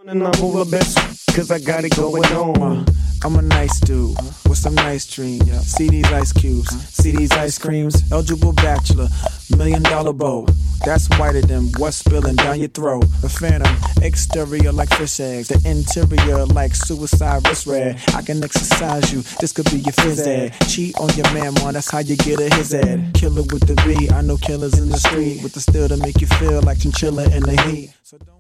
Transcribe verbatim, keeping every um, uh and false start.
And I'm all the best, cause I got it going on. I'm a nice dude with some nice dreams. See these ice cubes, see these ice creams. Eligible bachelor, million dollar bow. That's whiter than what's spilling down your throat. A phantom, exterior like fish eggs, the interior like suicide wrist red. I can exercise you, this could be your phys ed. Cheat on your man, man, that's how you get a his ed. Killer with the B, I know killers in the street with the steel to make you feel like chinchilla in the heat. So don't